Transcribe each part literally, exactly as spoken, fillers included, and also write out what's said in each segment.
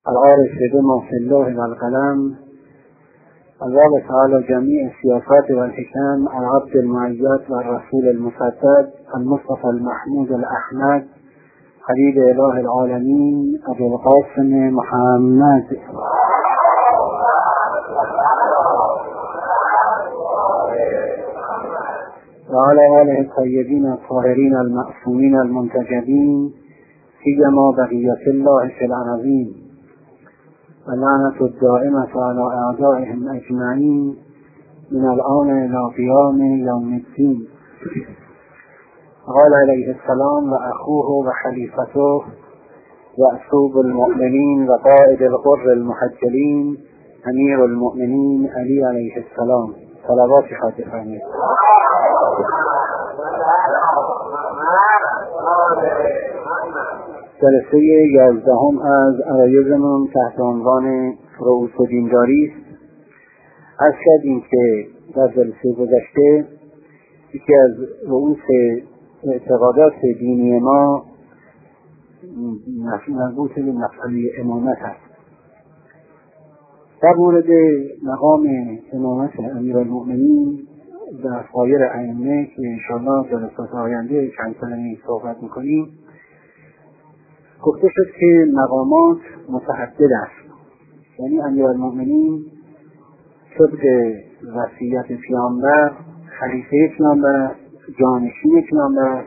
العارف بما في اللوح والقلم الله تعالى جميع السياسات والحكم العبد المعيد والرسول المسدد المصطفى المحمود الأحمد حبيب إله العالمين أبو القاسم محمد وعلى آله الطيبين الطاهرين المعصومين المنتجبين سيما بقية الله في الأراضين واللعنة الدائمة على أعدائهم أجمعين من الآن إلى قيام يوم الدين. قال عليه السلام وأخوه وخليفته وأسوب المؤمنين وقائد الغر المحجلين أمير المؤمنين علي عليه السلام. صلوات خاتمه. جلسه یازدهم از عرایزمون تحت عنوان رؤوس دینداری است. عرض کردیم که در جلسه گذشته یکی از رؤوس اعتقادات دینی ما مربوط به مسئله امامت است. در مورد مقام امامت امیرالمؤمنین و سایر ائمه که انشاءالله جلسات آینده چند کلمه صحبت میکنیم، گفته شد که مقامات متعدد است. یعنی امیرالمؤمنین طبق وصیت پیامبر خلیفه پیامبر، جانشین پیامبر.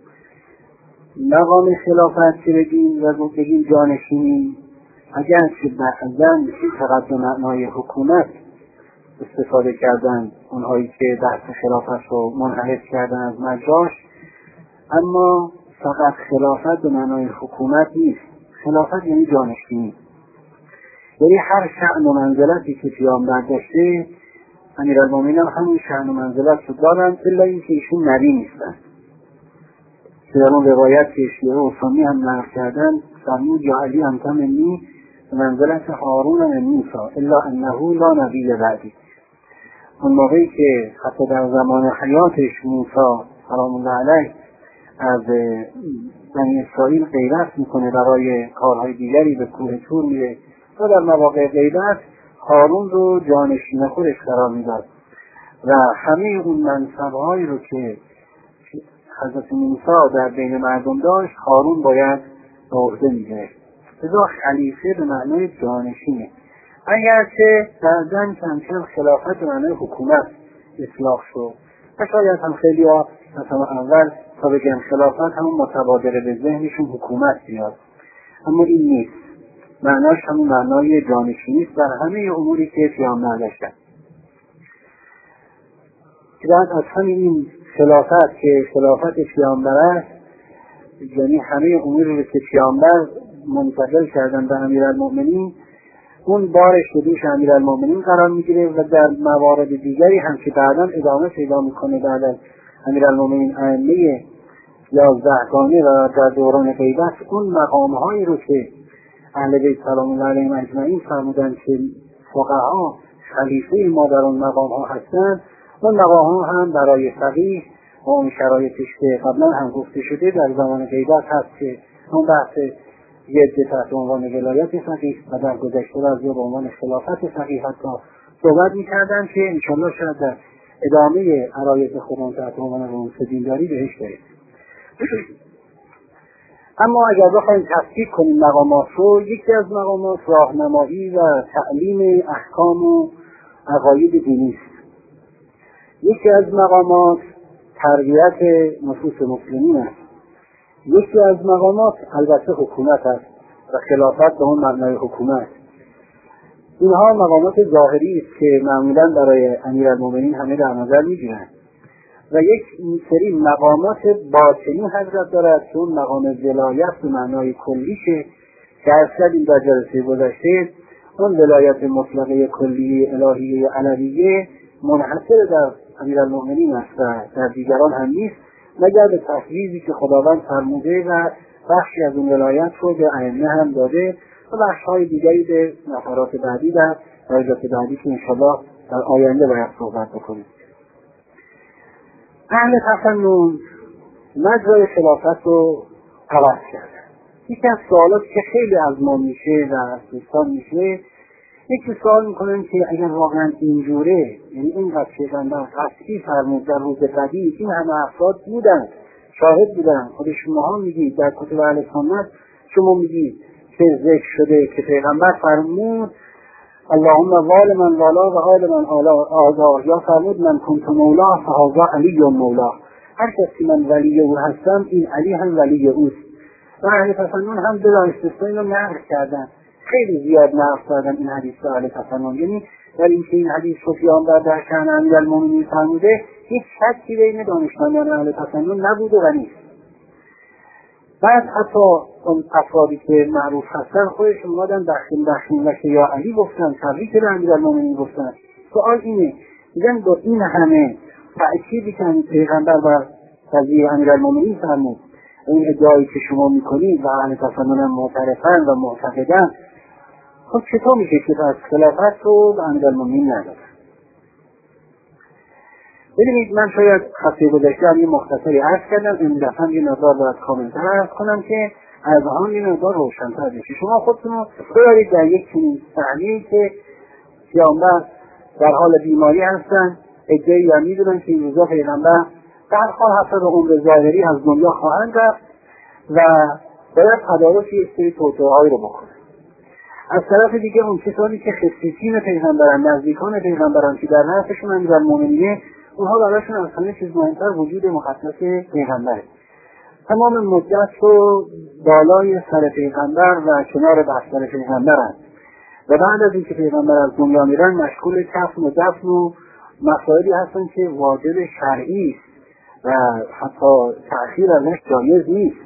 مقام خلافت که بگیم و بگیم جانشینی، اگر که بعضاً فقط به معنای حکومت استفاده کردن اونهایی که بحث خلافت رو منحرف کردن از مجاش، اما فقط خلافت به معنای حکومت نیست. خلافت یعنی جانشینی، یعنی هر شأن و منزلتی که پیامبر داشته امیرالمؤمنین هم همون شأن و منزلت رو دارن، الا اینکه ایشون نبی نیستن. که در اون روایت که شیعه و سنی هم نقل کردن فرمود یا علی انت منی منزلت هارون من موسی الا انه لا نبی بعدی. اون موقعی که حتی در زمان حیاتش موسی سلام الله علیه از بنی اسرائیل غیرت میکنه، برای کارهای دیگری به کوه طور میره و در مواقع غیبت هارون رو جانشین خودش قرار میداد و همه اون منصب‌هایی رو که حضرت موسی در بین مردم داشت هارون باید به عهده میگرفت. لذا خلیفه به معنای جانشینه، اگرچه بعضاً کم کم خلافت به معنای حکومت اطلاق شد و شاید هم خیلی ها مثلا اول تا بگن خلافت همون متبادر به ذهنشون حکومت بیاد، اما این نیست. معناش همون معنای جانشینی است در همه اموری که پیامبر داشتن. بعد از همین این خلافت که خلافت پیامبر است، یعنی همه اموری رو که پیامبر منتقل کردن به امیرالمؤمنین، اون بارش به دوش امیرالمؤمنین قرار میگیره و در موارد دیگری هم که بعدا ادامه پیدا میکنه بعد از امیرالمؤمنین ائمه یازدهگانه و در دوران غیبت، اون مقامهایی رو که اهل بیت سلام الله علیهم اجمعین فرمودن که فقها خلیفه ما در اون مقامها هستند، اون مقامها هم برای فقیه و اون شرایطش که قبلا هم گفته شده در زمان غیبت هست که اون بحث یه تحت عنوان ولایت فقیه و در گذشته بعضی به عنوان خلافت فقیه حتی صحبت می‌کردن که انشاءالله شاید در ادامه عرایض خودمون تحت عنوان رؤوس دینداری بهش برسیم. اما اگر بخوایم تفکیک کنیم مقامات رو، یکی از مقامات راهنمایی و تعلیم احکام و عقاید دینی است. یکی از مقامات تربیت نفوس مسلمین است. یکی از مقامات البته حکومت است و خلافت به اون معنای حکومت. اینها مقامات ظاهری است که معمولا برای امیرالمؤمنین همه در نظر میگیرند و یک سری مقامات باطنی حضرت دارد که اون مقام ولایت به معنای کلیشه که اصلا این در جلسه گذشته اون ولایت مطلقه کلی الهیه علویه منحصر در امیرالمؤمنین است و در دیگران هم نیست، مگر به تفویضی که خداوند فرموده و بخشی از اون ولایت رو به ائمه هم داده و بخش‌های دیگری به نفرات بعدی در درجات بعدی که انشاءالله در آینده باید صحبت بکنیم. اهل تفنن مجرای خلافت رو عوض کردن. یکی از سوالاتی که خیلی از ما میشه و از دوستان میشه، یکی سوال میکنن که اگر واقعا اینجوره، یعنی اینقدر پیغمبر قطعی فرمود در روز قدیر این همه افراد بودن، شاهد بودن، خود شماها میگید در کتب اهل سنت شما میگید که ذکر شده که پیغمبر فرمود اللهم وال من والا و آل من آزار، یا فرمود من کنت مولا فهذا علی مولا، هر کسی من ولی او هستم این علی هم ولی اوست. و اهل تسنن هم بدان استثنایی رو نقل کردن، خیلی زیاد نقل کردن این حدیث رو اهل تسنن، یعنی در این که این حدیث رو پیامبر در شأن امیرالمؤمنین فرموده هیچ شکی بین دانشمندان اهل تسنن نبوده و نیست. بعد حتی اون افرادی که معروف هستن خودشون اومدن بخشین بخشین و یا علی گفتن، تبریک به امیرالمؤمنین گفتن. سوال اینه میگن با این همه تأکیدی که پیغمبر بر قضیه امیرالمؤمنین فرمود، این ادعایی که شما میکنید و اهل تسنن معترفن و معتقدن، خب چطور میشه که از خلافت رو به امیرالمؤمنین ندادن؟ ببینید من شاید خطه گذشته هم یه مختصری عرض کردم، این دفعه یه مقدار باید کاملتر عرض کنم که از آن یه مقدار روشن‌تر بشه. شما خودتون رو ببرید در یک چنین صحنه‌ای که پیامبر در حال بیماری هستن، ادعایی هم میدونن که این روزا پیغمبر در حال حتی به عمر ظاهری از دنیا خواهند رفت و باید تدارک یک سری توطئه‌هایی رو بکنه. از طرف دیگه اون کسانی که خصیصین پیغمبرن، نزدیکان پیغمبرن که در نفسشون امیرالمؤمنین، اونها براشون از همه چیز مهمتر وجود مقدس پیغمبره. تمام مدت رو بالای سر پیغمبر و کنار بستر پیغمبرن و بعد از اینکه پیغمبر از دنیا میرن مشغول کفن و دفن و مسائلی هستن که واجب شرعی و حتی تأخیر ازش جایز نیست.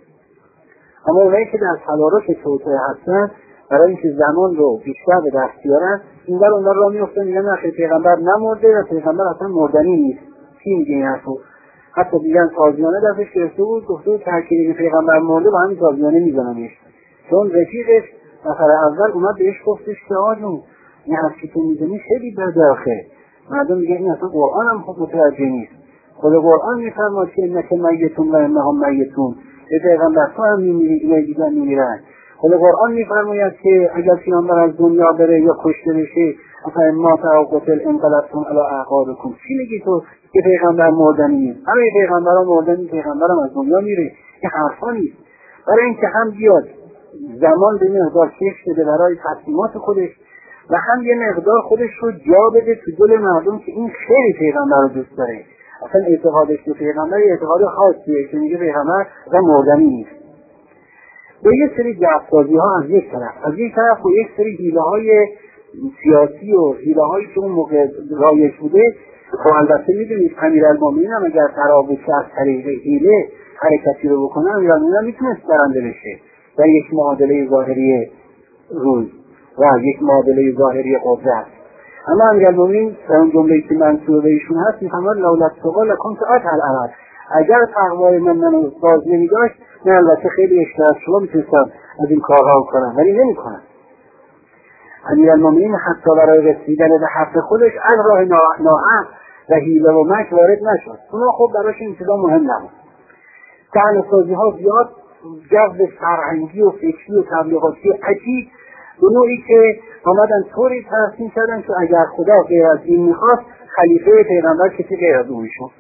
اما اونایی که در تدارک توطئه هستن برای اینکه زمان رو بیشتر به دست بیارن این در اون در را میفتن، میگن آخه پیغمبر نمرده و پیغمبر اصلا مردنی نیست. کی میگه این حرفو؟ حتی میگن تازیانه دستش گرفته بود، گفته بود ترکیب پیغمبر مرده با همین تازیانه میزننش، چون رفیقش نفر اول اومد بهش گفتش که آجون این حرفی که میزنی خیلی بده آخه. مردم میگن این اصلا قرآن هم خود متوجه نیست. خود قرآن میفرماد که انک میتون و انهم میتون، به پیغمبر تو هم میمیری، اینای دیگر میمیرن. خود قرآن میفرماید که اگر پیامبر از دنیا بره یا کشته بشه اصلا ما تا قتل انقلبتم علی اعقابکم، چی میگی تو که پیغمبر مردنی نیست؟ همه پیغمبران مردنی، پیغمبرم از دنیا میره. این حرفا نیست. برای اینکه هم بیاد زمان به مقدار کش بده برای تصمیمات خودش و هم یه مقدار خودش رو جا بده تو دل مردم که این خیلی پیغمبر رو دوست داره. اصلا اعتقادش به پیغمبر اعتقاد خاصیه که میگه پیغمبر اصلا مردنی نیست. با یک سری جعب‌سازی ها از یک طرف، از یک طرف با یک سری حیله های سیاسی و حیله هایی که اون موقع رایج بوده. خب البته میدونید امیرالمؤمنین هم اگر قرار بود که از طریق حیله حرکتی رو بکنه، امیرالمؤمنین هم میتونست برنده بشه در یک معادله ظاهری روز و یک معادله ظاهری قدرت. اما امیرالمؤمنین در اون جمله‌ای که منسوب به ایشون هست میفرماد لولا التقوا لکنت اتقی العرب، اگر تقوای من منو باز نمی‌داشت من البته خیلی اشتراک شما میتونستم از این کارها کنم، ولی نمی‌کنم. امیرالمؤمنین حتی برای رسیدن به حق خودش از راه ناحق و حیله و مکر وارد نشد. اونا خب براش این چیزا مهم نبود. صحنه‌سازی ها زیاد جو فرهنگی و فکری و تبلیغاتی عجیب به نوعی که آمدن طوری ترسیم کردن که اگر خدا غیر از این میخواست خلیفه پیغمبر کسی غیر از اون شد.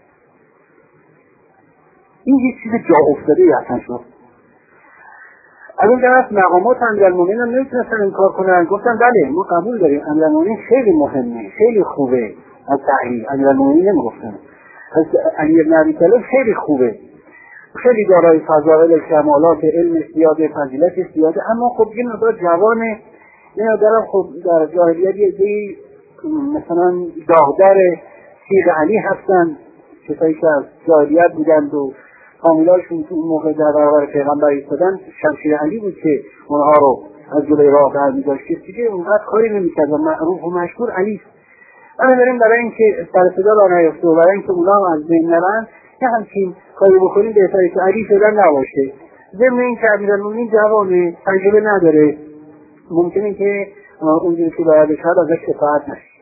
این یه چیز جا افتاده اصلا شد. از اون طرف مقامات امیرالمؤمنین هم نمیتونستن این کار کنن، گفتن بله ما قبول داریم امیرالمؤمنین خیلی مهمه، خیلی خوبه. از تحلیل امیرالمؤمنین نمیگفتن، از علی بن ابی طالب خیلی خوبه، خیلی دارای فضائل کمالات، علم زیاده، فضیلت زیاده، اما خب یه مقدار جوانه، یه مقدار خب در جاهلیت یه دی مثلا داغدار سیر علی هستن، کسایی که از جاهلیت بودند و فامیلاشون تو اون موقع در برابر پیغمبر ایستادن، شمشیر علی بود که اونها رو از جلوی راه برمی‌داشت، که دیگه اونقدر کاری نمی‌کرد و معروف و مشهور علی است. بنابراین برای اینکه سر صدا راه نیفته و برای اینکه اونها از بین نرن یه همچین کاری بکنیم بهتره که علی شدن نباشه. ضمن این که امیرالمؤمنین جوانه، تجربه نداره، ممکنه که اونجوری که باید شاید ازش اطاعت نشه.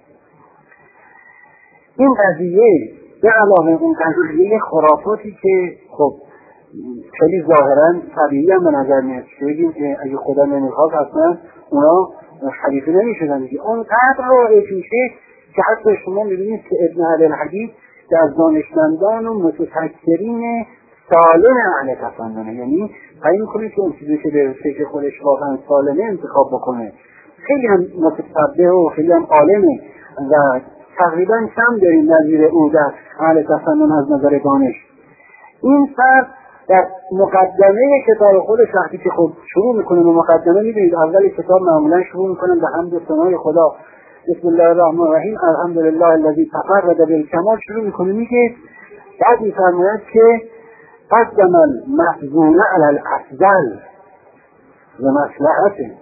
این قضیه به علاوه اون قضیه خرافاتی که خب خیلی ظاهرا طبیعی هم به نظر میاد که بگیم که اگه خدا نمیخواد حتما اونا خلیفه نمیشدن دیگه. اونقدر رایج میشه که حتی شما میبینید که ابن علی الحدید در دانشمندان و متفکرین سالم اهل تفننه، یعنی تعیین میکنه که اون چیزی که به فکر خودش واقعا سالمه انتخاب بکنه. خیلی هم متفقه و خیلی هم عالمه و تقریبا کم داریم نظیر او در اهل تفنن از نظر دانش. این فرد در مقدمه کتاب خودش وقتی که خود شروع میکنه به مقدمه، میبینید اول کتاب معمولا شروع میکنن به حمد و ثنای خدا، بسم الله الرحمن الرحیم الحمدلله الذی تفرد بالکمال شروع میکنه، میگه بعد میفرماید که قدم المحظور علی الافضل و مصلحته.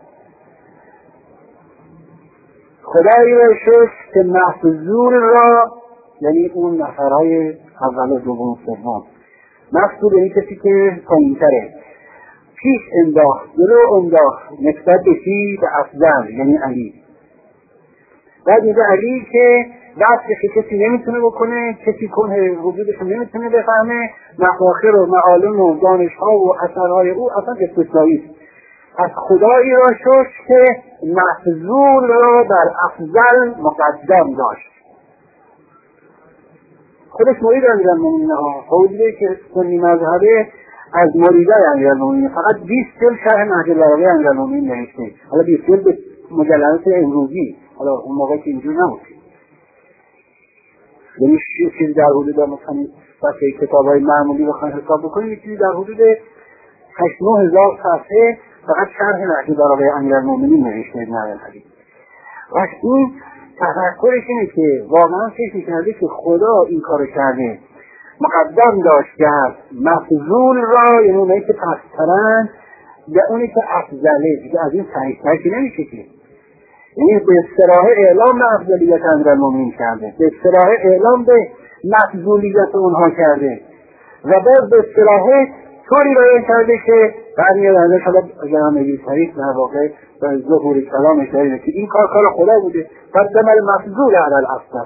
خدایی را شکر که محظور را، یعنی اون نفرهای اول و دوم و سوم، مقصود این کسی که پایین‌تره، پیش انداخت جلو انداخت نسبت به چی؟ به افضل، یعنی علی. بعد میگه علی که وقتی که کسی نمیتونه بکنه، کسی کنه وجودش نمیتونه بفهمه، مفاخر و معالم و دانش‌ها و اثرهای او اصلا استثنایی. از خدایی را شکر که محظور را در افضل مقدم داشت. خودش مرید امیرالمومنین ها، حوزه که سنی مذهبه از مریدای امیرالمومنین، فقط بیست جلد شرح نهج البلاغه امیرالمومنین نوشته. حالا بیست جلد به مجلدات امروزی، حالا اون موقع که اینجور نبود، یعنی چیزی در حدود مثلا صفحه کتاب‌های معمولی بخواید حساب بکنید، چیزی در حدود هشت نه هزار صفحه فقط شرح نهج البلاغه امیرالمومنین نوشته ابن علی الحدید. و این تفکرش اینه که واقعا فکر کرده که خدا این کارو کرده، مقدم داشت کرد مفضول را، یعنی اونایی که پسترن یا اونی که افضله، دیگه از این صحیح‌تر که نمیشه که، یعنی به اصطلاح اعلام به افضلیت امیرالمومنین کرده، به اصطلاح اعلام به مفضولیت اونها کرده و باز به اصطلاح طوری بیان کرده که برمیاد ازش. حالا اگر هم نگیر تاریخ در واقع به ظهور کلامش دارید که این کار کار خدا بوده، قدم المفضول علی الافضل.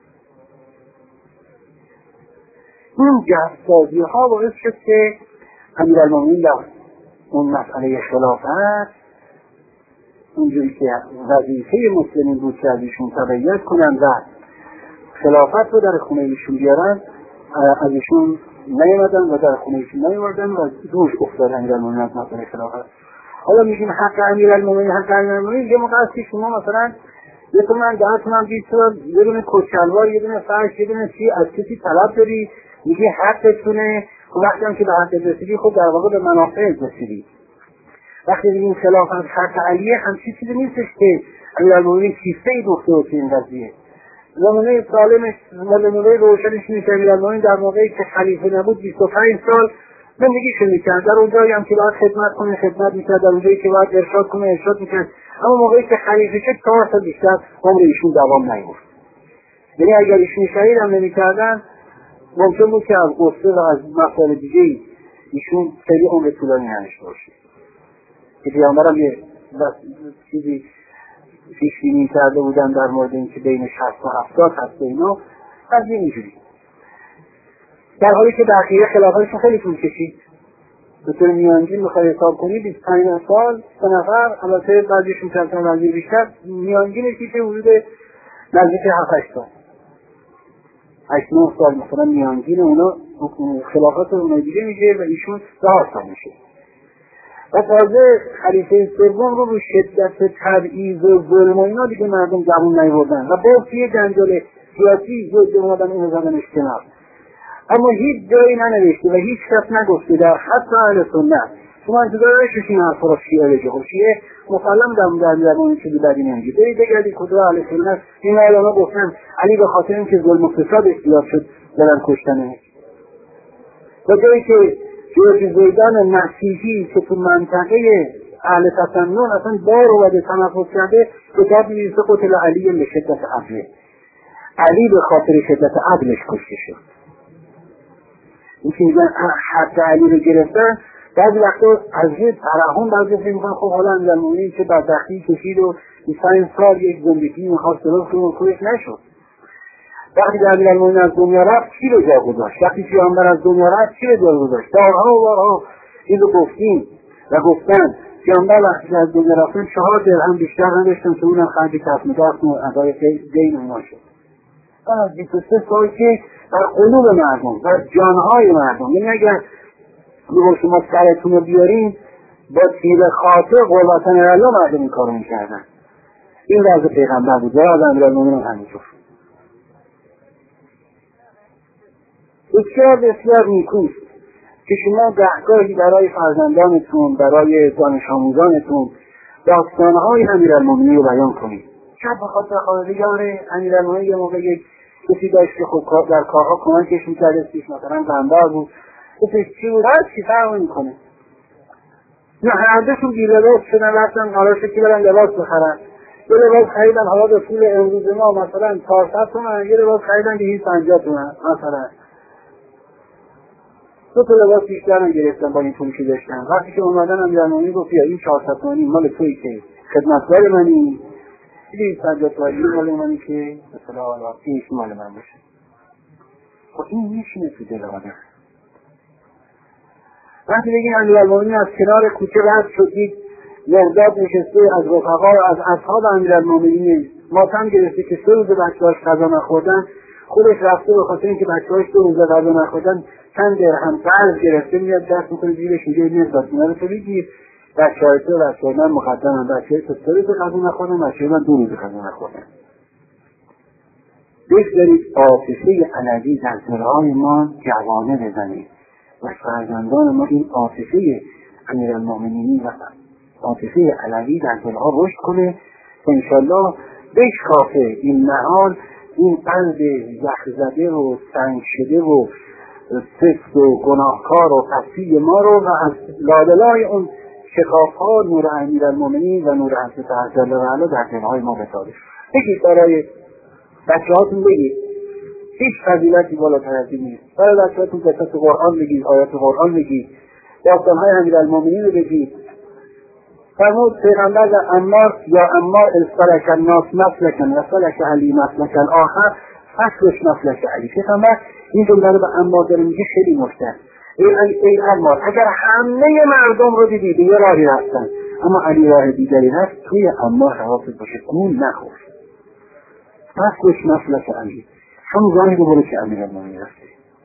این جهازسازی ها باعث شد که امیرالمومنین در اون مسئله خلافت، اونجوری که وظیفه مسلمین بود که از ایشون تبعیت کنن و خلافت رو در خونه ایشون بیارن، از ایشون نیامدن و در خونه ایشون نیاوردن و روش افتاد امیرالمومنین از مسئله خلافت. حالا میگیم حق امیرالمومنین، حق امیرالمومنین، یه موقع هستی شما مثلا یه تومن ده تومن بیست تومن یه دونه کچلوار، یه دونه فرش، یه دونه چی از کسی طلب داری، میگی حقتونه. خب وقتی هم که به حق رسیدی، خب در واقع به منافع رسیدی. وقتی میگیم خلافت حق علیه، همچین چیزی نیستش که امیرالمومنین کیسه‌ای گفته بود این قضیه. زمانه سالمش و نمونه روشنش میشه امیرالمومنین در موقعی که خلیفه نبود بیست و پنج سال زندگیشو میکرد، در اونجایی هم که باید خدمت کنه خدمت میکرد، در اونجایی که باید ارشاد کنه ارشاد میکرد. اما موقعی که خلیفه شد چهار سال بیشتر عمر ایشون دوام نیاورد. یعنی اگر ایشون شهید هم نمیکردن ممکن بود که از قصه و از مسائل دیگه ایشون خیلی عمر طولانی نداشته باشه. که پیامبرم یه چیزی پیش بینی کرده بودن در مورد اینکه بین شصت و هفتاد هست اینا، از اینجوری. در حالی که بقیه خلافتشون خیلی طول کشید. به طور میانگین میخوای حساب کنی بیست و پنج سال، سه نفر، البته بعضیشون کمتر بعضی بیشتر، میانگینش که حدود نزدیک هفت هشت سال. هشت نه سال مثلا میانگین اونا خلافت اونها دیگه میشه و ایشون چهار سال میشه. و تازه خلیفه سوم رو رو شدت تبعیض و ظلم و اینا دیگه مردم جوون نیوردن و باز توی جنجال سیاسی زود اومدن اینو زدنش کنار. اما هیچ جایی ننوشته و هیچ کس نگفته در حتی اهل سنت شما انتظار داشتید این حرفا رو شیعه بگه. خب شیعه مسلم در در زبان چیزی بدی نمیگه. برید بگردید کجا اهل سنت این علما گفتن علی به خاطر اینکه ظلم و فساد اختیار شد دارن کشتنش. و جایی که جورج زیدان مسیحی که تو منطقه اهل تسنن اصلا بار اومده تنفس کرده کتاب می‌نویسه قتل علی لشدت عدله، علی به خاطر شدت عدلش کشته شد. این که میگن حق علی رو گرفتن، بعضی وقتا از یه ترحم بعضی فکر میکنن خب حالا امیرالمومنین که بدبختی کشید و بیست و پنج سال یک زندگی میخواست درست کنه خودش نشد. وقتی که امیرالمومنین از دنیا رفت کی رو جا گذاشت؟ وقتی پیامبر از دنیا رفت کی رو جا گذاشت؟ بارها و بارها این رو گفتیم و گفتن پیامبر وقتی از دنیا رفتن چهار درهم بیشتر نداشتن که اونم خرج کسب و دست و ادای دین اونا شد. از بیست و سه سال که در قلوب مردم در جانهای مردم، یعنی اگر میگم شما سرتون رو بیارین با تیر خاطر قربتن الله مردم این کارو میکردن. این وضع پیغمبر بود و از امیرالمومنین همینطور. بسیار بسیار نیکوست که شما گهگاهی برای فرزندانتون، برای دانش آموزانتون داستانهای امیرالمومنین رو بیان کنید. شاید بخاطر خانوادگار امیرالمومنین یه موقع یک کسی داشت که خب در کارها کمکش میکرد، اسمش مثلا غمبر بود، اسمش چی بود؟ هر چی فرق نمیکنه. نه هر دوشون بی لباس شدن، رفتن قرار شد که برن لباس بخرن. یه لباس خریدن حالا به پول امروز ما مثلا چهارصد تومن، یه لباس خریدن دویست و پنجاه تومن مثلا. دو تا لباس بیشتر هم گرفتن با این پولی که داشتن. وقتی که اومدن امیرالمومنین گفت بیا این چهارصد تومانی مال تویی که خدمتگار منی، دویست و پنجاه تومانی مال منی که مثلا حالا پیش مال من باشه. خب این میشینه تو دل آدم. وقتی بگیم امیرالمومنین از کنار کوچه رد شدید، مرداد نشسته از رفقا از اصحاب امیرالمومنین ماتم گرفته که سه روز بچه‌هاش غذا نخوردن، خودش رفته به خاطر اینکه بچه‌هاش دو روز غذا نخوردن چند درهم قرض گرفته، میاد دست میکنه جیبش میگه میاد اینا رو تو بگیر، بچه‌های تو بچه‌های من مقدمن، بچه‌های تو سه روز غذا نخوردن، بچه‌های من دو روز غذا نخوردن. بگذارید آتشه علوی در دل‌های ما جوانه بزنید و فرزندان ما این آتشه امیرالمومنین و آتشه علوی در دلها رشد کنه که انشالله بشکافه این محال این قلب یخزده و سنگ شده و سفت و گناهکار و فسی ما رو و از لابلای اون شکافها نور امیرالمومنین و نور حضرت جل و علا در دلهای ما بتابه. بگید برای بچه هاتون بگید، هیچ فضیلتی بالاتر از این نیست. برای بچه هاتون قصص قرآن بگید، آیات قرآن بگید، داستانهای امیرالمومنین رو بگید. فرمود پیغمبر در عمار یا عمار السلک الناس مسلکن و سلک علی مسلکن آخر فصلش مسلک علی. پیغمبر این جمله رو به عمار داره میگه خیلی نکته. ای, ای عمار اگر همه مردم رو دیدی به یه راهی رفتن اما علی راه دیگری رفت، توی عمار حواست باشه گول نخور. فصلش مسلک علی همون راهی رو برو که امیرالمومنین رفته.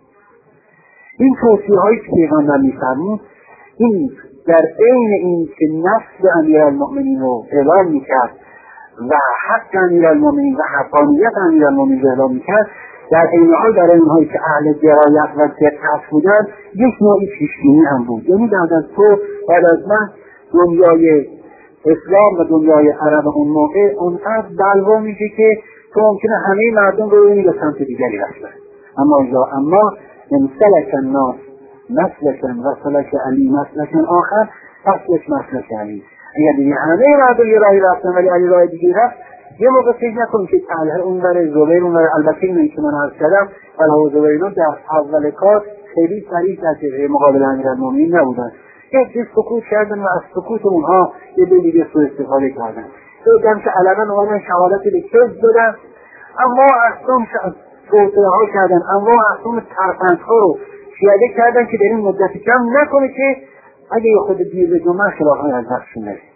این توصیه هایی که پیغمبر میفرمود این در عین این که نفس امیرالمومنین رو اعلام میکرد و حق امیرالمومنین و حقانیت امیرالمومنین رو اعلام میکرد، در عین حال در این حالی که اهل درایت و دقت بودن یک نوعی پیشبینی هم بود. یعنی بعد از تو بعد از من دنیای اسلام و دنیای عرب اون موقع اونقدر بلوا میشه که تو ممکنه همه مردم رو ببینی به سمت دیگری رفتن. اما اجا اما من سلک الناس مسلکن و سلک علی مسلکن آخر فصلش مسلک علی. اگر دیگه همه مردم یه راهی رفتن ولی علی راه دیگه رفت، یه موقع فکر نکنیم که طلحه اون بره زبیر اون بره. البته این که من عرض کردم طلحه و زبیر در اول کار خیلی سریع در جبهه مقابل امیرالمومنین نبودن، یک چیز سکوت کردن و از سکوت اونها یه به دیگه سوء استفاده کردن. دیدم که علما اومدن شهادت به کذب دادن، اما اصلا توطئه ها کردن، اما اصلا ترفندها رو پیاده کردن که در این مدت کم نکنه که اگه یه خود دیر به جمعه خلافهای از دستشون نرید.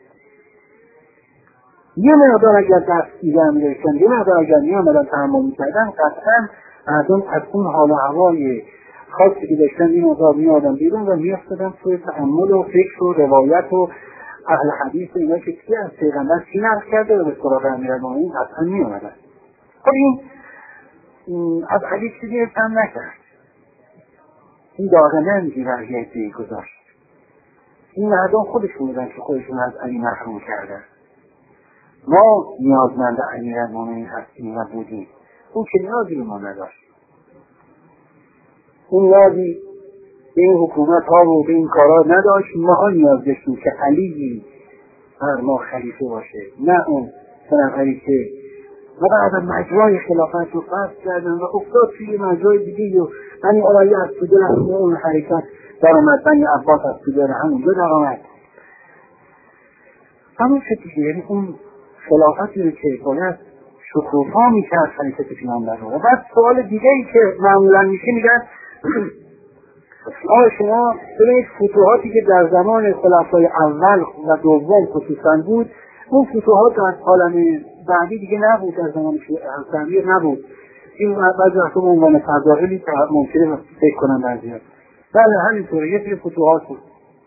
یه مقدار اگر دست دیگه هم داشتن، یه مقدار اگر می آمدن تحمل می کردن، قطعا مردم از اون حال و هوای خاصی که داشتن این مقدار می آمدن بیرون و می افتادن توی تأمل و فکر و روایت و اهل حدیث و اینا که کی از پیغمبر چی نقل کرده و به سراغ امیرالمومنین قطعا می آمدن. خب این از حدیث چیزی هم نکرد، این داغه نمیگی بر یه عده‌ای گذاشت. این مردم خودشون بودن که خودشون از علی محروم کردن. ما نیازمند امیرالمومنین هستیم و بودیم، اون که نیازی به ما نداشت. اون نیازی به این حکومت ها و به این کارها نداشت. ما ها نیاز داشتیم که علی بر ما خلیفه باشه، نه اون سنم علی که و بعد مجرای خلافت رو فرض کردن و افتاد توی مجرای دیگه و بنی امیه از تو دل همون اون حرکت در آمد، بنی عباس از تو دل همونجا در آمد. همون شد دیگه. یعنی اون خلافتی رو که باید شکوفا میکرد خلیفه پیامبر رو. و بعد سوال دیگه ای که معمولا میشه میگن آه شما ببینید فتوحاتی که در زمان خلفای اول و دوم خصوصا بود، اون فتوحات در عالم بعدی دیگه نبود، در زمان حضرت نبود. این بعضی وقتا به عنوان فضائلی که ممکنه فکر کنم بعضی‌ها. بله همینطوره، یه سری فتوحات بود.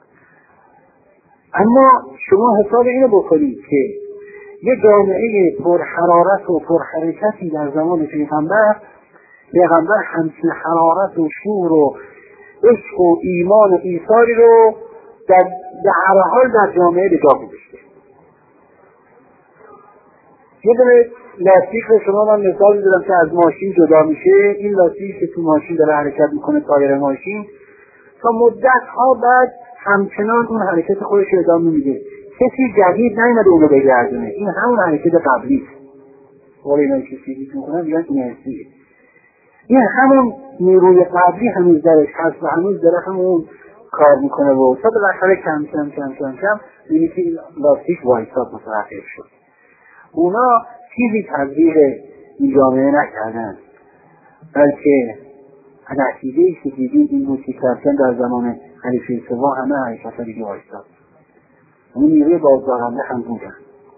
اما شما حساب اینو بکنید که یه جامعه پرحرارت و پرحرکتی در زمان پیغمبر، پیغمبر همچین حرارت و شور و عشق و ایمان و ایثاری رو در هر حال در جامعه به جا گذاشته. یه دونه لاستیک رو شما من مثال می‌زنم که از ماشین جدا میشه، این لاستیک که تو ماشین داره حرکت میکنه، تایر ماشین تا مدت ها بعد همچنان اون حرکت خودش رو ادامه میده، کسی جدید نیومده اونو بگردونه، این همون حرکت قبلی است. ولی اینا که چیزی میکنن میگن اینرسیه، این همون نیروی قبلی هنوز درش هست و هنوز داره همون کار میکنه و تا بالاخره کم کم کم کم کم میبینی که لاستیک وایساد متوقف شد. اونا چیزی تبدیل این جامعه نکردن، بلکه نتیجه‌ای که دیدیم این بود که کردن در زمان خلیفه سوم همه حرکت دیگه وایساد. اون نیروی بازدارنده هم بودن.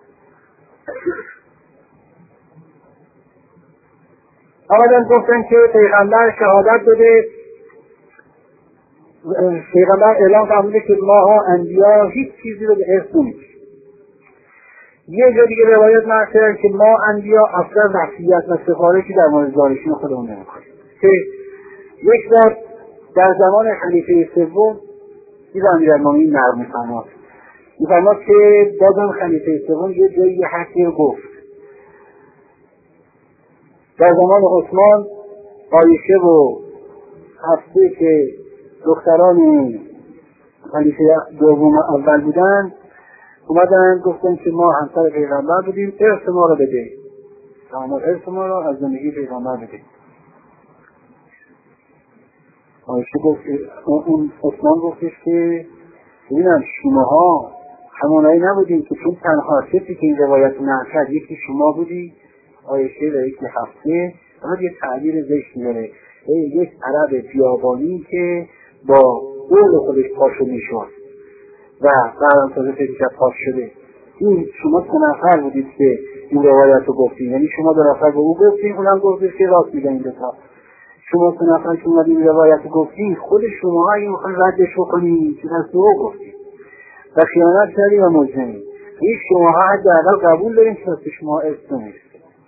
آمدن گفتن که پیغمبر شهادت داده، پیغمبر اعلام فرموده که ماها انبیا هیچ چیزی رو به ارث نمی‌دیم. یه جا دیگه روایت نقل کردن که ما انبیا اصلا وصیت و سفارشی در مورد زارشین خودمون نمی‌کنیم. که یک بار در زمان خلیفه سوم این امیرالمومنین نقل می‌فرماد می‌فرماد که بازم خلیفه سوم یه جایی یه حرفی رو گفت. در زمان عثمان عایشه و حفصه که دختران خلیفه دوم اول بودن اومدن گفتن که ما همسر پیغمبر بودیم، ارث ما رو بده، تمام ارث ما رو از زندگی پیغمبر بده. عایشه گفت، اون عثمان گفتش که ببینم شماها همونایی نبودیم که چون تنها کسی که این روایت نقل کرد یکی شما بودی، عایشه و یکی حفصه. فقط یه تعبیر زشتی داره، یک عرب بیابانی که با قول خودش پاشو میشد و بعدم تازه فکر کرد پاش شده. این شما سه نفر بودید که این روایت رو گفتیم، یعنی شما دو نفر به او گفتیم، اونم گفتید که راست میگن این دوتا. شما سه نفر که اومدین این روایت رو گفتیم، خود شما اگه میخواین ردش بکنید که دست او گفتید و خیانت کردید و مجرمید. این شما ها حداقل قبول دارین که دست شما ارث نمیشه،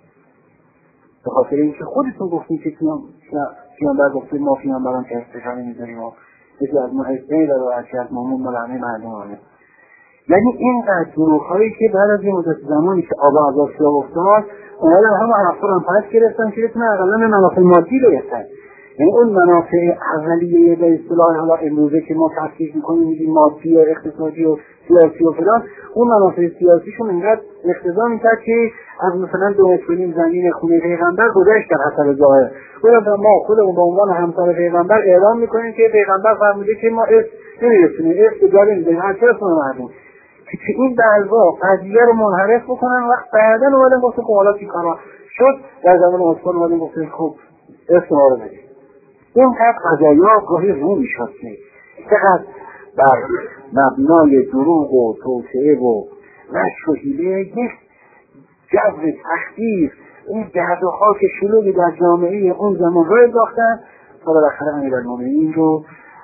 به خاطر اینکه خودتون گفتین که پیامبر گفته ما پیامبران که ارث نمیذاریم و یکی از ما ارث نمیداره و هرچی از مامون مال همه مردمانه. یعنی اینقدر دروغ‌هایی که بعد از این مدت زمانی که آب و عذاب سیاه افتاد اومدن همه عناصر هم پس گرفتن که بتونن اقلا منافع مادی برسن. یعنی اون منافع اولیه به اصطلاح حالا امروزه که ما تفکیک میکنیم میگیم مادی و اقتصادی و سیاسی و فلان، اون منافع سیاسیشون اینقدر اقتضا میکرد که از مثلا دو متر زمین خونه پیغمبر گذشت در حسب ظاهر. اون ما خودمون به عنوان همسر پیغمبر اعلام میکنیم که پیغمبر فرموده که ما ارث نمیرسونیم، ارث اجاره میدهیم، هر چه مردم که این بعضا قضیه رو منحرف بکنن. وقت بعدن اومدن گفتن که حالا چی کارا شد، در زمان عثمان اومدن گفتن خب ارث ما رو بدید. اینقدر قضایا گاهی رو میشد که چقدر بر مبنای دروغ و توسعه و رشک و حیله یک جو تخدیر، این گرد و خاک شلوغی در جامعه اون زمان رو انداختن تا بالاخره امیرالمومنین رو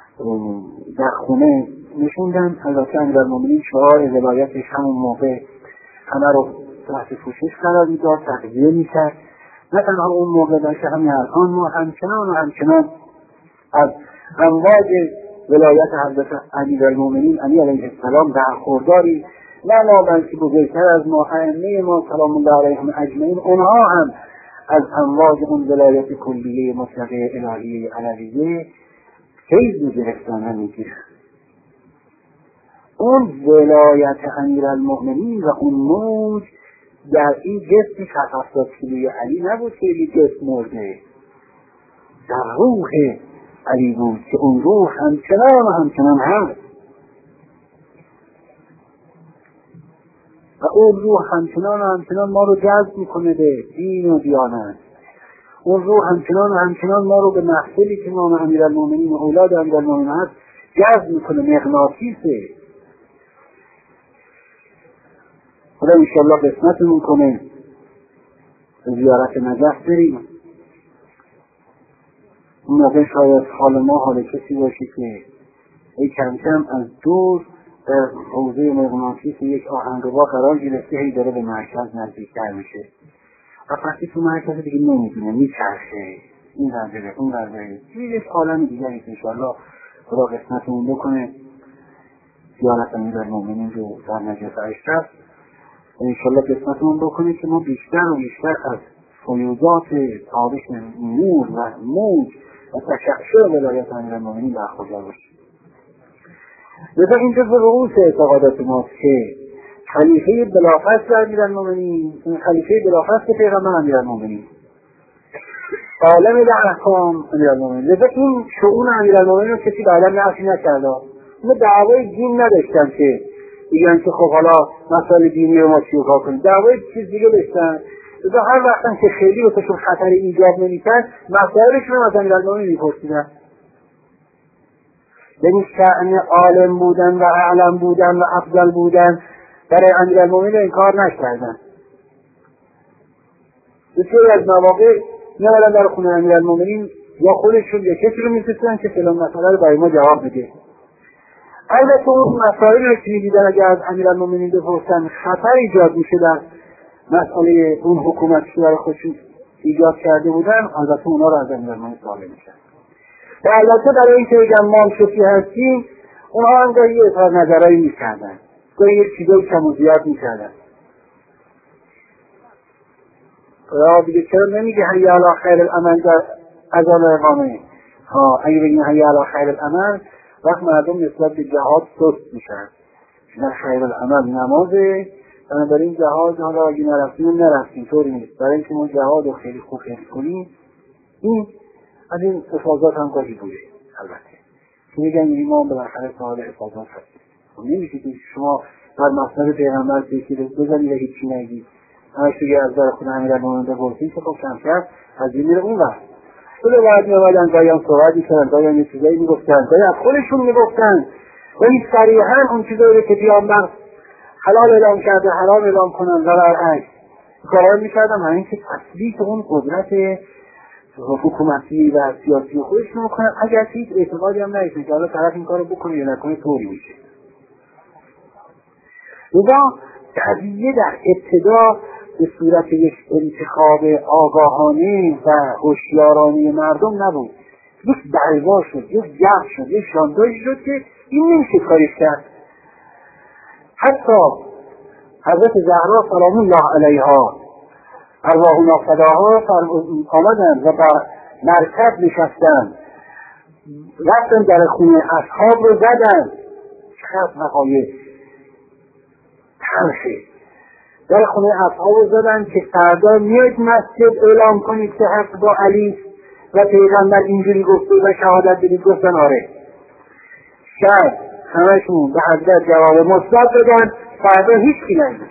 در خونه نشوندن. البته امیرالمومنین شعار ولایتش همون موقع همه رو تحت پوشش قرار میداد، تغذیه میکرد. نه تنها اون موقع بلکه همین الان ما همچنان و همچنان از امواج ولایت حضرت امیرالمومنین علی علیه السلام برخورداری، نه ما بلکه بزرگتر از ما ائمه ما سلام الله علیهم اجمعین، اونها هم از امواج اون ولایت کلیه مطلقه الهیه علویه فیض میگرفتن و میگیرن. اون ولایت امیرالمومنین و اون موج در این جسم شصت هفتاد کیلوی علی نبود که این جسم مرده، در روح علی بود که اون روح همچنان و همچنان هست. و اون روح همچنان و همچنان ما رو جذب میکنه به دین و دیانت. اون روح همچنان و همچنان ما رو به محفلی که نام امیرالمومنین و اولاد امیرالمومنین هست جذب میکنه، مغناطیسه. خدا انشاءالله قسمتمون کنه به زیارت نجف بریم. اون موقع شاید حال ما حال کسی باشه که ای کم کم از دور در حوزه مغناطیس یک آهنربا قرار گرفته، هی داره به مرکز نزدیکتر میشه و وقتی تو مرکز دیگه نمیدونه، میچرخه این ورده اون ورده یک عالم دیگری که انشاءالله خدا قسمتمون بکنه زیارت امیرالمومنین رو در نجف اشرف انشاءالله قسمتمون بکنه که ما بیشتر و بیشتر از فیوضات تابش نور و موج و تشعشع ولایت امیرالمومنین برخوردار باشیم. لذا این جزء رؤوس اعتقادات ماست که خلیفه بلافاصله امیرالمومنین، این خلیفه بلافاصله پیغمبر امیرالمومنین، عالم الاحکام امیرالمومنین. لذا این شؤون امیرالمومنین رو کسی بعدا نفی نکرده. ما دعوای دین نداشتن که میگن که خب حالا مسائل دینی رو ما چیکار کنیم، دعوای چیز دیگه داشتن. لذا هر وقتا که خیلی واسهشون خطر ایجاد نمی‌کرد مسائلشون رو از امیرالمومنین می‌پرسیدن. یعنی شأن عالم بودن و اعلم بودن و افضل بودن برای امیرالمومنین انکار نکردن. بسیاری از مواقع می‌آمدن در خونه امیرالمومنین یا خودشون یا کسی رو می‌فرستادن که فلان مسئله رو برای ما جواب بده. البته اون مسائلی رو که می‌دیدن اگر از امیرالمومنین بپرسن خطر ایجاد میشه در مسئله اون حکومتی که برای خودشون ایجاد کرده بودن، البته اونا رو از امیرالمومنین سوال می‌کردن. و البته برای اینکه بگم ما هم شفی هستیم، اونها هم گاهی اظهار نظرهایی می‌کردن، گاهی یک چیزایی کم و زیاد می‌کردن. خدا دیگه چرا نمیگه حی علی خیر العمل در اذان اقامه؟ ها اگه بگیم حی علی خیر العمل وقت مردم نسبت به جهاد سست میشن. نه خیر العمل نمازه، بنابراین جهاد حالا اگه نرفتیم نرفتیم طوری نیست. برای اینکه ما جهاد رو خیلی خوب حفظ کنیم، این از این افاظات هم گاهی بوده. البته که میگن امام بالاخره صاحب افاظات هست. نمیشه که شما در مسند پیغمبر بگید بزنید و هیچی نگید. همش دیگه از در خود امیرالمومنین بپرسید که خب کمتر از این میره اون وقت. ولی بعد می‌آمدن گاهی هم صحبت می‌کردن، گاهی هم یه چیزایی می‌گفتن، گاهی از خودشون می‌گفتن. ولی صریحاً اون چیزایی که پیامبر حلال اعلام کرده حرام اعلام کنن و برعکس کارا می‌کردن، همین که تثبیت اون قدرت حکومتی و سیاسی خودشون می‌کنن. اگر هیچ اعتقادی هم نداشتن که حالا طرف این کارو بکنه یا نکنه طوری میشه. لذا قضیه در ابتدا به صورت یک انتخاب آگاهانه و هوشیارانه مردم نبود، یک بلوا شد، یک جمع شد، یک شانداری شد که این نمیشه کارش کرد. حتی حضرت زهرا سلام الله علیها ارواحنا فداها آمدن و بر مرکب نشستن، رفتن در خونه اصحاب رو زدن. چقدر وقایع تلخه. در خونه اصحاب رو زدن که فردا میاد مسجد اعلام کنید که حق با علی و پیغمبر اینجوری گفته و شهادت بدید. گفتن آره. شاید همشون به حضرت جواب مثبت دادن، فردا هیچ کی نگید.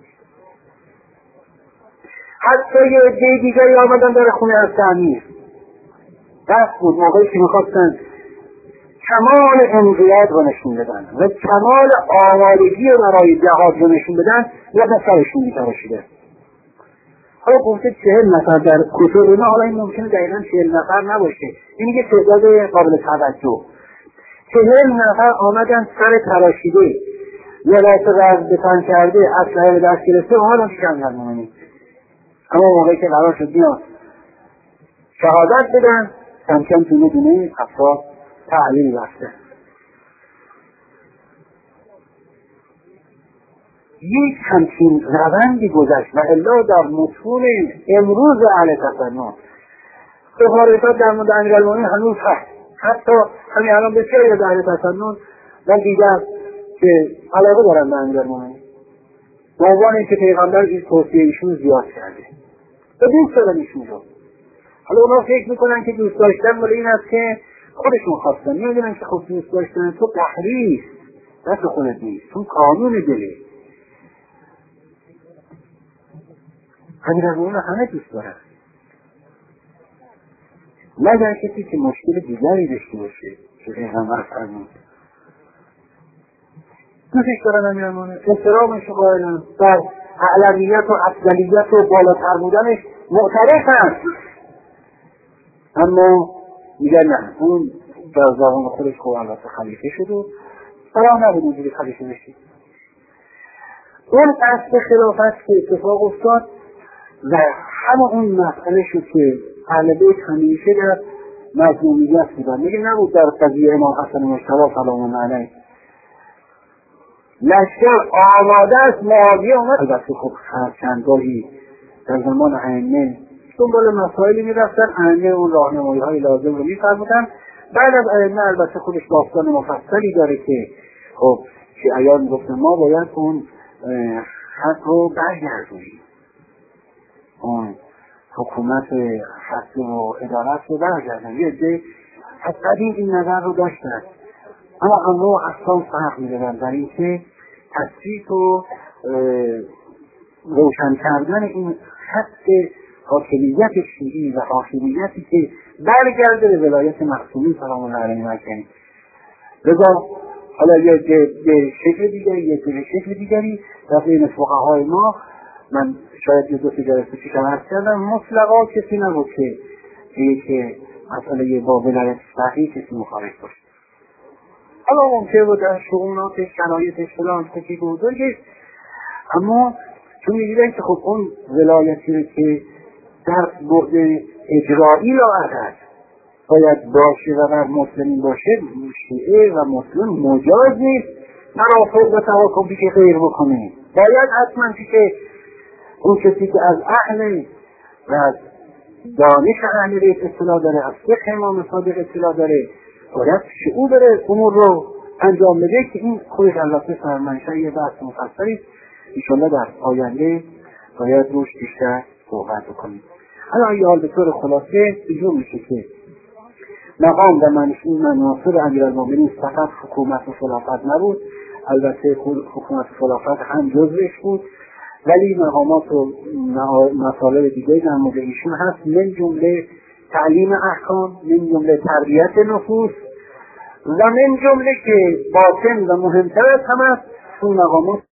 حتی یه عده دیگری آمدن در خونه از تعمیر. دست بود موقعی که میخواستن کمال انقیاد رو نشون بدن و کمال آمادگی برای جهاد رو نشون بدن، یا نفرشون میتراشیده. حالا گفته چهل نفر در کتب اینا، حالا این ممکنه دقیقا چهل نفر نباشه، این یه تعداد قابل توجه. چهل نفر آمدن سر تراشیده، لباس رزم به تن کرده، اسلحه به دست گرفته، حالا شکن نمونید. اما موقعی که قرار شد بیان شهادت بدن، کم کم دونه دونه افراد تعلیل رفته. یک همچین روندی گذشت و الا در متون امروز اهل تسنن سفارشات در مورد امیرالمومنین هنوز هست. حتی همین الان بسیاری از اهل تسنن من دیدم که علاقه دارن به امیرالمومنین، به عنوان اینکه پیغمبر این توصیه ایشون زیاد کرده و دوست دارن ایشون رو. حالا اونا فکر میکنن که دوست داشتن ولی این است که خودشون خواستن، نمیدونن که خود دوست داشتن تو قهریست، دست خودت نیست، تو قانون دلی. امیرالمومنین همه دوست دارن، مگر کسی که مشکل دیگری داشته باشه که پیغمبر فرمود. دوستش دارن امیرالمومنین، احترامش رو قائلن، در اعلویت و افضلیت و بالاتر بودنش معترفن، اما میگن نه، اون در زمان خودش خوب البته خلیفه شد و سلام نبود اونجوری خلیفه بشید. اون قصد خلافت که اتفاق افتاد و همه اون مسئله شد که اهل بیت همیشه در مظلومیت بودن، میگه نبود در قضیه امام حسن مجتبی سلام الله علیه لشکر آماده است، معاویه اومد. البته خب چند گاهی در زمان ائمه دنبال مسائلی میرفتن، ائمه اون راهنمایی های لازم رو میفرمودن. بعد از ائمه البته خودش داستان مفصلی داره که خب شیعیان میگفتن ما باید اون حق رو برگردونیم، اون حکومت حق و عدالت رو برگردونیم. یه عده از قدیم این نظر رو داشتن، اما انواع اقسام فرق میدادن در این که تصدیق و روشن کردن این حق حاکمیت شیعی و حاکمیتی که برگرده به ولایت معصومین سلام الله علیهم اجمعین. لذا حالا یه به شکل دیگری یه به شکل دیگری در بین فقهای ما، من شاید یه دو سه جلسه پیش عرض کردم، مطلقا کسی نبود که که مسئله با ولایت صحیح کسی مخالف باشه. حالا ممکنه بود در شؤوناتش شرایطش فلان کسی بزرگش، اما چون می‌دیدن که خب اون ولایتی که در بعد اجرایی لااقل باید باشه و بر مسلمین باشه، شیعه و مسلم مجاز نیست توافق و تحاکم که غیر بکنه، باید حتما که اون کسی که از اهل و از دانش اهل بیت اطلاع داره، از فقه امام صادق اطلاع داره، باید شعور داره امور رو انجام بده که این خودش البته سرمنشأ یه بحث مفصلی است، انشاءالله در آینده باید روش بیشتر صحبت بکنیم. حالا این حال به طور خلاصه اینجور میشه که مقام و مناصب امیرالمومنین فقط حکومت و خلافت نبود، البته حکومت و خلافت هم جزوش بود، ولی مقامات و مطالب دیگه در مورد ایشون هست، من جمله تعلیم احکام، من جمله تربیت نفوس و من جمله که باطن و مهمتر از همه اون مقامات